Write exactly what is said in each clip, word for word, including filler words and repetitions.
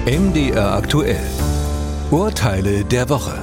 M D R aktuell. Urteile der Woche.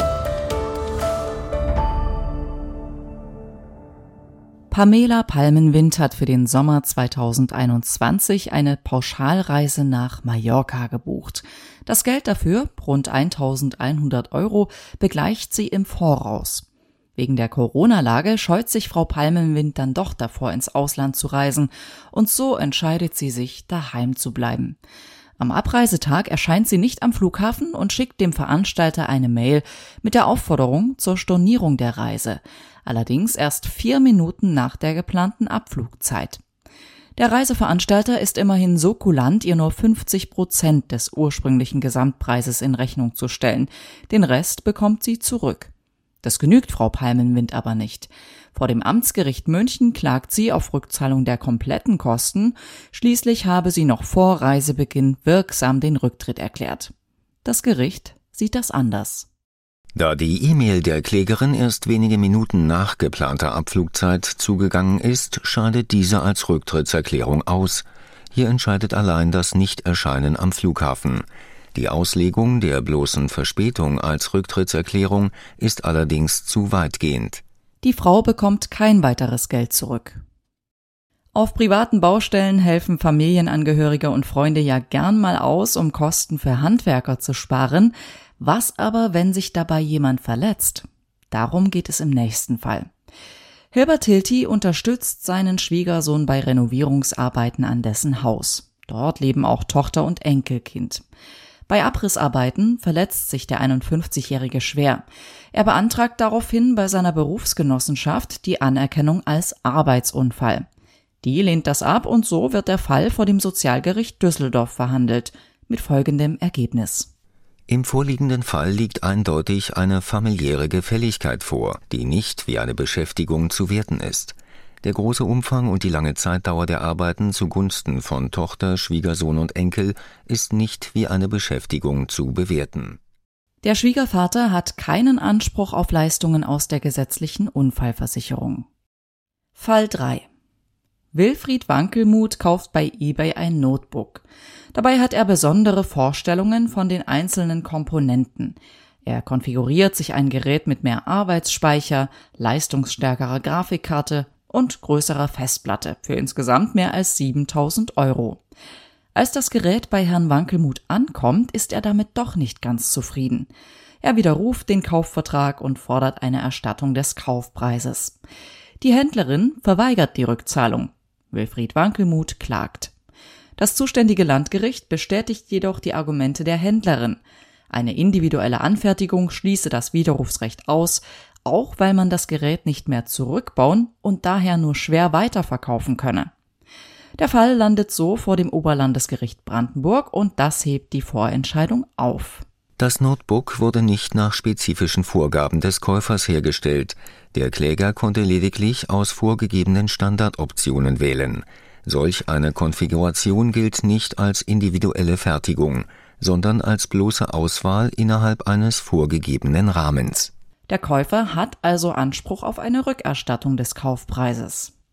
Pamela Palmenwind hat für den Sommer zweitausendeinundzwanzig eine Pauschalreise nach Mallorca gebucht. Das Geld dafür, rund eintausendeinhundert Euro, begleicht sie im Voraus. Wegen der Corona-Lage scheut sich Frau Palmenwind dann doch davor, ins Ausland zu reisen, und so entscheidet sie sich, daheim zu bleiben. Am Abreisetag erscheint sie nicht am Flughafen und schickt dem Veranstalter eine Mail mit der Aufforderung zur Stornierung der Reise, allerdings erst vier Minuten nach der geplanten Abflugzeit. Der Reiseveranstalter ist immerhin so kulant, ihr nur fünfzig Prozent des ursprünglichen Gesamtpreises in Rechnung zu stellen. Den Rest bekommt sie zurück. Das genügt Frau Palmenwind aber nicht. Vor dem Amtsgericht München klagt sie auf Rückzahlung der kompletten Kosten. Schließlich habe sie noch vor Reisebeginn wirksam den Rücktritt erklärt. Das Gericht sieht das anders. Da die E-Mail der Klägerin erst wenige Minuten nach geplanter Abflugzeit zugegangen ist, scheidet diese als Rücktrittserklärung aus. Hier entscheidet allein das Nichterscheinen am Flughafen. Die Auslegung der bloßen Verspätung als Rücktrittserklärung ist allerdings zu weitgehend. Die Frau bekommt kein weiteres Geld zurück. Auf privaten Baustellen helfen Familienangehörige und Freunde ja gern mal aus, um Kosten für Handwerker zu sparen. Was aber, wenn sich dabei jemand verletzt? Darum geht es im nächsten Fall. Hilbert Hilti unterstützt seinen Schwiegersohn bei Renovierungsarbeiten an dessen Haus. Dort leben auch Tochter und Enkelkind. Bei Abrissarbeiten verletzt sich der einundfünfzigjährige schwer. Er beantragt daraufhin bei seiner Berufsgenossenschaft die Anerkennung als Arbeitsunfall. Die lehnt das ab und so wird der Fall vor dem Sozialgericht Düsseldorf verhandelt, mit folgendem Ergebnis. Im vorliegenden Fall liegt eindeutig eine familiäre Gefälligkeit vor, die nicht wie eine Beschäftigung zu werten ist. Der große Umfang und die lange Zeitdauer der Arbeiten zugunsten von Tochter, Schwiegersohn und Enkel ist nicht wie eine Beschäftigung zu bewerten. Der Schwiegervater hat keinen Anspruch auf Leistungen aus der gesetzlichen Unfallversicherung. Fall drei. Wilfried Wankelmuth kauft bei eBay ein Notebook. Dabei hat er besondere Vorstellungen von den einzelnen Komponenten. Er konfiguriert sich ein Gerät mit mehr Arbeitsspeicher, leistungsstärkerer Grafikkarte und größerer Festplatte für insgesamt mehr als siebentausend Euro. Als das Gerät bei Herrn Wankelmuth ankommt, ist er damit doch nicht ganz zufrieden. Er widerruft den Kaufvertrag und fordert eine Erstattung des Kaufpreises. Die Händlerin verweigert die Rückzahlung. Wilfried Wankelmuth klagt. Das zuständige Landgericht bestätigt jedoch die Argumente der Händlerin. Eine individuelle Anfertigung schließe das Widerrufsrecht aus, auch weil man das Gerät nicht mehr zurückbauen und daher nur schwer weiterverkaufen könne. Der Fall landet so vor dem Oberlandesgericht Brandenburg und das hebt die Vorentscheidung auf. Das Notebook wurde nicht nach spezifischen Vorgaben des Käufers hergestellt. Der Kläger konnte lediglich aus vorgegebenen Standardoptionen wählen. Solch eine Konfiguration gilt nicht als individuelle Fertigung, sondern als bloße Auswahl innerhalb eines vorgegebenen Rahmens. Der Käufer hat also Anspruch auf eine Rückerstattung des Kaufpreises.